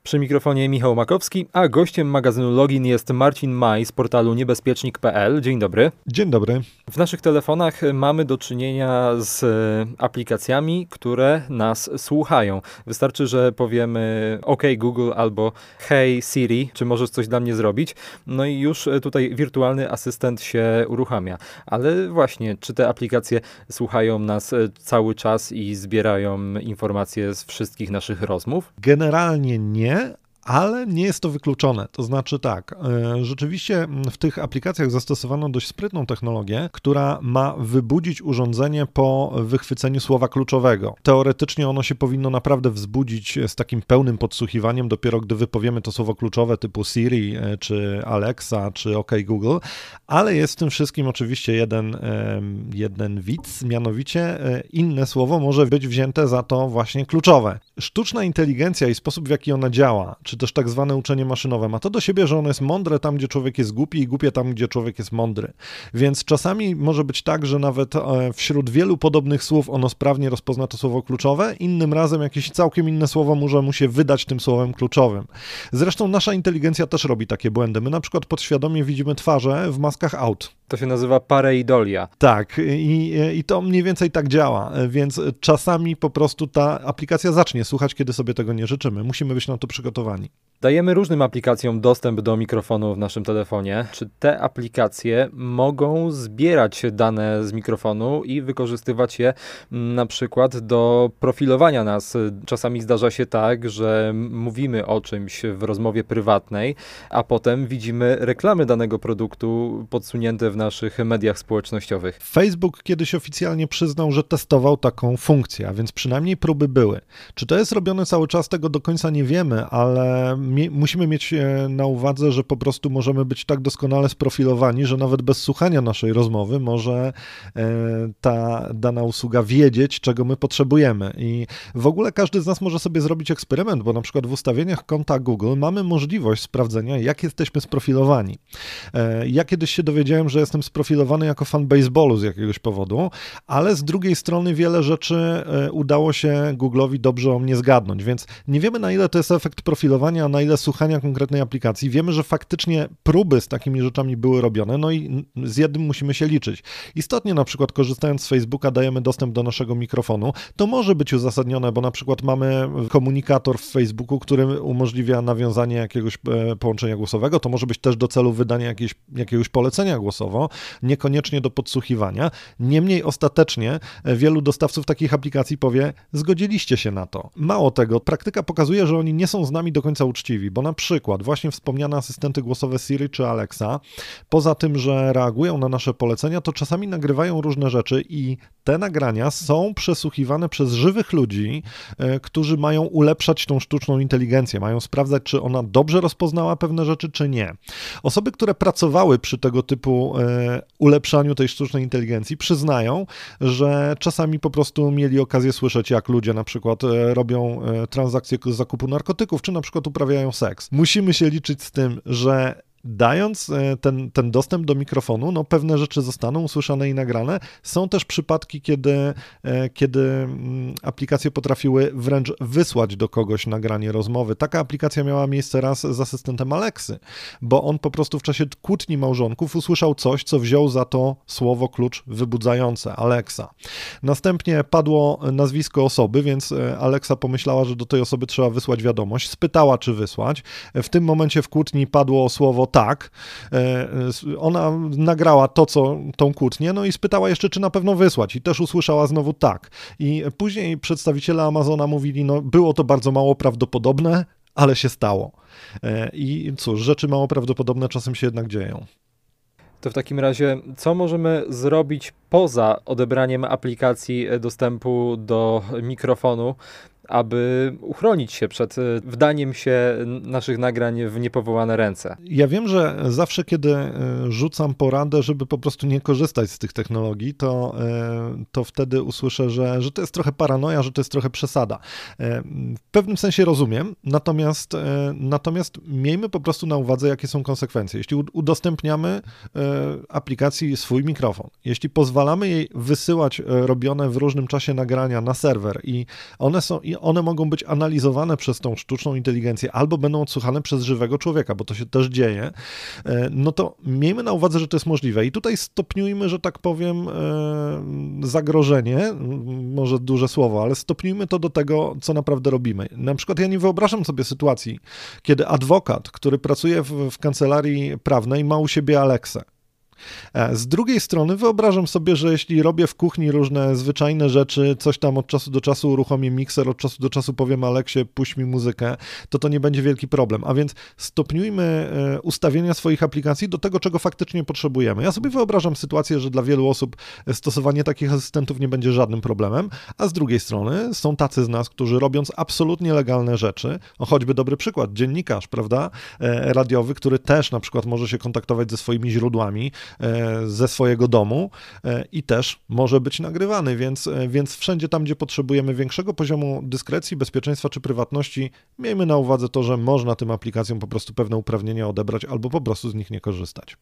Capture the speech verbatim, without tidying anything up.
Przy mikrofonie Michał Makowski, a gościem magazynu Login jest Marcin Maj z portalu niebezpiecznik kropka pe el. Dzień dobry. Dzień dobry. W naszych telefonach mamy do czynienia z aplikacjami, które nas słuchają. Wystarczy, że powiemy OK Google albo Hey Siri, czy możesz coś dla mnie zrobić? No i już tutaj wirtualny asystent się uruchamia. Ale właśnie, czy te aplikacje słuchają nas cały czas i zbierają informacje z wszystkich naszych rozmów? Generalnie nie, ale nie jest to wykluczone. To znaczy tak, rzeczywiście w tych aplikacjach zastosowano dość sprytną technologię, która ma wybudzić urządzenie po wychwyceniu słowa kluczowego. Teoretycznie ono się powinno naprawdę wzbudzić z takim pełnym podsłuchiwaniem dopiero gdy wypowiemy to słowo kluczowe typu Siri, czy Alexa, czy OK Google, ale jest w tym wszystkim oczywiście jeden, jeden widz, mianowicie inne słowo może być wzięte za to właśnie kluczowe. Sztuczna inteligencja i sposób, w jaki ona działa, czy też tak zwane uczenie maszynowe, ma to do siebie, że ono jest mądre tam, gdzie człowiek jest głupi i głupie tam, gdzie człowiek jest mądry. Więc czasami może być tak, że nawet wśród wielu podobnych słów ono sprawnie rozpozna to słowo kluczowe, innym razem jakieś całkiem inne słowo może mu się wydać tym słowem kluczowym. Zresztą nasza inteligencja też robi takie błędy. My na przykład podświadomie widzimy twarze w maskach aut. To się nazywa pareidolia. Tak, i, i to mniej więcej tak działa, więc czasami po prostu ta aplikacja zacznie słuchać, kiedy sobie tego nie życzymy. Musimy być na to przygotowani. Dajemy różnym aplikacjom dostęp do mikrofonu w naszym telefonie. Czy te aplikacje mogą zbierać dane z mikrofonu i wykorzystywać je na przykład do profilowania nas? Czasami zdarza się tak, że mówimy o czymś w rozmowie prywatnej, a potem widzimy reklamy danego produktu podsunięte w naszych mediach społecznościowych. Facebook kiedyś oficjalnie przyznał, że testował taką funkcję, a więc przynajmniej próby były. Czy to jest robione cały czas, tego do końca nie wiemy, ale mi- musimy mieć na uwadze, że po prostu możemy być tak doskonale sprofilowani, że nawet bez słuchania naszej rozmowy może e, ta dana usługa wiedzieć, czego my potrzebujemy. I w ogóle każdy z nas może sobie zrobić eksperyment, bo na przykład w ustawieniach konta Google mamy możliwość sprawdzenia, jak jesteśmy sprofilowani. E, ja kiedyś się dowiedziałem, że jestem sprofilowany jako fan baseballu z jakiegoś powodu, ale z drugiej strony wiele rzeczy udało się Google'owi dobrze o mnie zgadnąć, więc nie wiemy, na ile to jest efekt profilowania, a na ile słuchania konkretnej aplikacji. Wiemy, że faktycznie próby z takimi rzeczami były robione, no i z jednym musimy się liczyć. Istotnie na przykład korzystając z Facebooka dajemy dostęp do naszego mikrofonu. To może być uzasadnione, bo na przykład mamy komunikator w Facebooku, który umożliwia nawiązanie jakiegoś połączenia głosowego. To może być też do celu wydania jakiegoś, jakiegoś polecenia głosowo, niekoniecznie do podsłuchiwania. Niemniej ostatecznie wielu dostawców takich aplikacji powie, zgodziliście się na to. Mało tego, praktyka pokazuje, że oni nie są z nami do końca uczciwi, bo na przykład właśnie wspomniane asystenty głosowe Siri czy Alexa, poza tym, że reagują na nasze polecenia, to czasami nagrywają różne rzeczy i te nagrania są przesłuchiwane przez żywych ludzi, e, którzy mają ulepszać tą sztuczną inteligencję, mają sprawdzać, czy ona dobrze rozpoznała pewne rzeczy, czy nie. Osoby, które pracowały przy tego typu e, ulepszaniu tej sztucznej inteligencji, przyznają, że czasami po prostu mieli okazję słyszeć, jak ludzie na przykład e, robią e, transakcje z zakupu narkotyków, czy na przykład uprawiają seks. Musimy się liczyć z tym, że dając ten, ten dostęp do mikrofonu, no pewne rzeczy zostaną usłyszane i nagrane. Są też przypadki, kiedy, kiedy aplikacje potrafiły wręcz wysłać do kogoś nagranie rozmowy. Taka aplikacja miała miejsce raz z asystentem Alexy, bo on po prostu w czasie kłótni małżonków usłyszał coś, co wziął za to słowo klucz wybudzające, Alexa. Następnie padło nazwisko osoby, więc Alexa pomyślała, że do tej osoby trzeba wysłać wiadomość, spytała, czy wysłać. W tym momencie w kłótni padło słowo tak, ona nagrała to, co tą kłótnię, no i spytała jeszcze, czy na pewno wysłać i też usłyszała znowu tak. I później przedstawiciele Amazona mówili, no było to bardzo mało prawdopodobne, ale się stało. I cóż, rzeczy mało prawdopodobne czasem się jednak dzieją. To w takim razie, co możemy zrobić poza odebraniem aplikacji dostępu do mikrofonu, aby uchronić się przed wdaniem się naszych nagrań w niepowołane ręce? Ja wiem, że zawsze, kiedy rzucam poradę, żeby po prostu nie korzystać z tych technologii, to, to wtedy usłyszę, że, że to jest trochę paranoja, że to jest trochę przesada. W pewnym sensie rozumiem, natomiast, natomiast miejmy po prostu na uwadze, jakie są konsekwencje. Jeśli udostępniamy aplikacji swój mikrofon, jeśli pozwalamy jej wysyłać robione w różnym czasie nagrania na serwer i one są, i one mogą być analizowane przez tą sztuczną inteligencję albo będą odsłuchane przez żywego człowieka, bo to się też dzieje, no to miejmy na uwadze, że to jest możliwe. I tutaj stopniujmy, że tak powiem, zagrożenie, może duże słowo, ale stopniujmy to do tego, co naprawdę robimy. Na przykład ja nie wyobrażam sobie sytuacji, kiedy adwokat, który pracuje w, w kancelarii prawnej, ma u siebie Alexę. Z drugiej strony wyobrażam sobie, że jeśli robię w kuchni różne zwyczajne rzeczy, coś tam od czasu do czasu uruchomię mikser, od czasu do czasu powiem Aleksie, puść mi muzykę, to to nie będzie wielki problem. A więc stopniujmy ustawienia swoich aplikacji do tego, czego faktycznie potrzebujemy. Ja sobie wyobrażam sytuację, że dla wielu osób stosowanie takich asystentów nie będzie żadnym problemem, a z drugiej strony są tacy z nas, którzy robiąc absolutnie legalne rzeczy, o choćby dobry przykład, dziennikarz, prawda, radiowy, który też na przykład może się kontaktować ze swoimi źródłami, ze swojego domu i też może być nagrywany, więc, więc wszędzie tam, gdzie potrzebujemy większego poziomu dyskrecji, bezpieczeństwa czy prywatności, miejmy na uwadze to, że można tym aplikacjom po prostu pewne uprawnienia odebrać albo po prostu z nich nie korzystać.